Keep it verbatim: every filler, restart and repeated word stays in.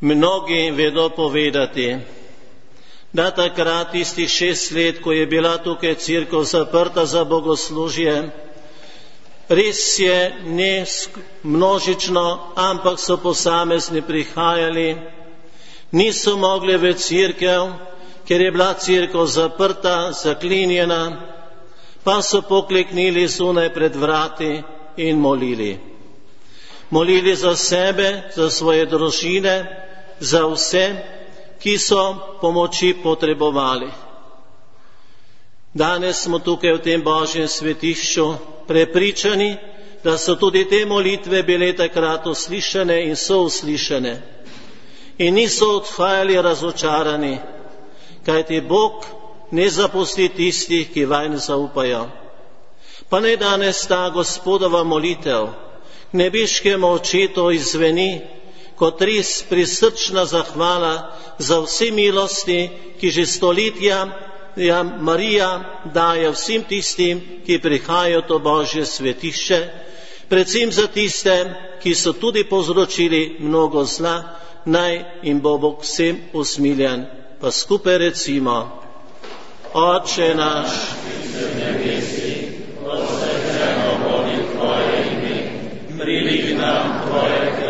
Mnogi vedo povedati, da takrat tistih šest let, ko je bila tukaj cerkev zaprta za bogoslužje, res je ne množično, ampak so posamezni prihajali, niso mogli v cerkev, ker je bila cerkev zaprta, zaklenjena, pa so pokleknili zunaj pred vrati in molili. Molili za sebe, za svoje družine, za vse, ki so pomoči potrebovali. Danes smo tukaj v tem Božjem svetišču prepričani, da so tudi te molitve bile takrat uslišane in so uslišane. In niso odhajali razočarani, kajti Bog ne zapusti tistih, ki vanj zaupajo. Pa ne danes ta Gospodova molitev k nebeškemu Očetu izveni kot res prisrčna zahvala za vse milosti, ki že stoletja ja, Marija daje vsem tistim, ki prihajajo v to Božje svetišče, predvsem za tiste, ki so tudi povzročili mnogo zla, naj jim bo Bog vsem usmiljen. Pa skupaj recimo: Oče naš, ki si v nebesih, posvečeno bodi tvoje ime, pridi k nam tvoje